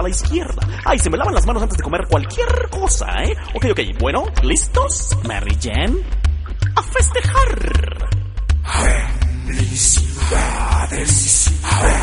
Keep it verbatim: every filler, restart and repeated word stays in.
a la izquierda. Ay, se me lavan las manos antes de comer cualquier cosa, ¿eh? Ok, ok, bueno, ¿listos? Mary Jane, a festejar. Felicidades.